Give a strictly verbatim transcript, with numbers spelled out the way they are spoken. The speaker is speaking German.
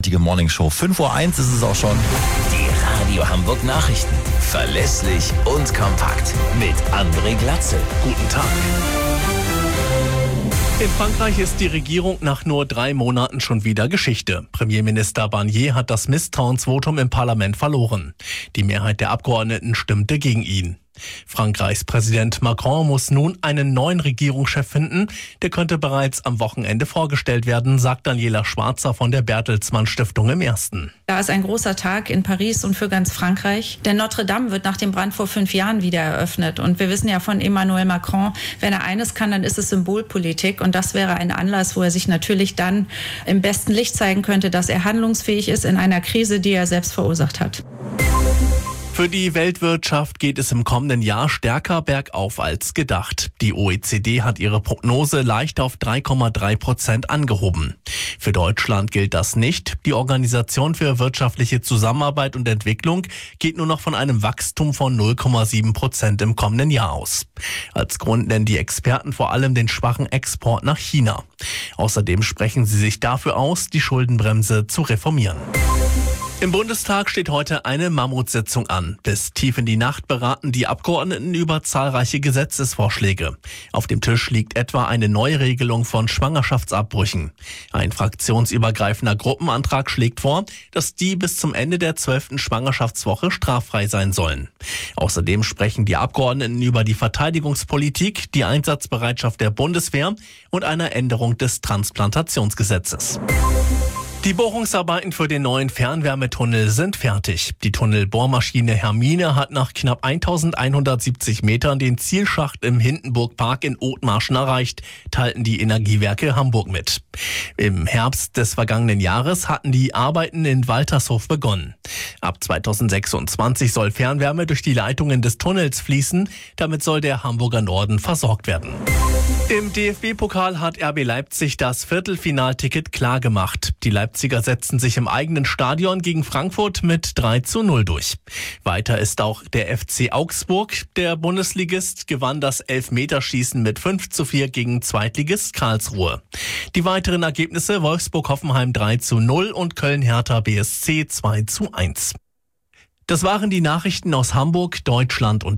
heutige Morningshow. fünf Uhr eins ist es auch schon. Die Radio Hamburg Nachrichten. Verlässlich und kompakt. Mit André Glatzel. Guten Tag. In Frankreich ist die Regierung nach nur drei Monaten schon wieder Geschichte. Premierminister Barnier hat das Misstrauensvotum im Parlament verloren. Die Mehrheit der Abgeordneten stimmte gegen ihn. Frankreichs Präsident Macron muss nun einen neuen Regierungschef finden. Der könnte bereits am Wochenende vorgestellt werden, sagt Daniela Schwarzer von der Bertelsmann Stiftung im Ersten. Da ist ein großer Tag in Paris und für ganz Frankreich. Denn Notre Dame wird nach dem Brand vor fünf Jahren wieder eröffnet. Und wir wissen ja von Emmanuel Macron, wenn er eines kann, dann ist es Symbolpolitik. Und das wäre ein Anlass, wo er sich natürlich dann im besten Licht zeigen könnte, dass er handlungsfähig ist in einer Krise, die er selbst verursacht hat. Für die Weltwirtschaft geht es im kommenden Jahr stärker bergauf als gedacht. Die O E C D hat ihre Prognose leicht auf drei Komma drei Prozent angehoben. Für Deutschland gilt das nicht. Die Organisation für wirtschaftliche Zusammenarbeit und Entwicklung geht nur noch von einem Wachstum von null Komma sieben Prozent im kommenden Jahr aus. Als Grund nennen die Experten vor allem den schwachen Export nach China. Außerdem sprechen sie sich dafür aus, die Schuldenbremse zu reformieren. Im Bundestag steht heute eine Mammutsitzung an. Bis tief in die Nacht beraten die Abgeordneten über zahlreiche Gesetzesvorschläge. Auf dem Tisch liegt etwa eine Neuregelung von Schwangerschaftsabbrüchen. Ein fraktionsübergreifender Gruppenantrag schlägt vor, dass die bis zum Ende der zwölften Schwangerschaftswoche straffrei sein sollen. Außerdem sprechen die Abgeordneten über die Verteidigungspolitik, die Einsatzbereitschaft der Bundeswehr und eine Änderung des Transplantationsgesetzes. Die Bohrungsarbeiten für den neuen Fernwärmetunnel sind fertig. Die Tunnelbohrmaschine Hermine hat nach knapp eintausendeinhundertsiebzig Metern den Zielschacht im Hindenburgpark in Othmarschen erreicht, teilten die Energiewerke Hamburg mit. Im Herbst des vergangenen Jahres hatten die Arbeiten in Waltershof begonnen. Ab zweitausendsechsundzwanzig soll Fernwärme durch die Leitungen des Tunnels fließen. Damit soll der Hamburger Norden versorgt werden. Im D F B-Pokal hat R B Leipzig das Viertelfinalticket klargemacht. Die Leipziger setzten sich im eigenen Stadion gegen Frankfurt mit drei zu null durch. Weiter ist auch der F C Augsburg. Der Bundesligist gewann das Elfmeterschießen mit fünf zu vier gegen Zweitligist Karlsruhe. Die weiteren Ergebnisse: Wolfsburg-Hoffenheim drei zu null und Köln-Hertha B S C zwei zu eins. Das waren die Nachrichten aus Hamburg, Deutschland und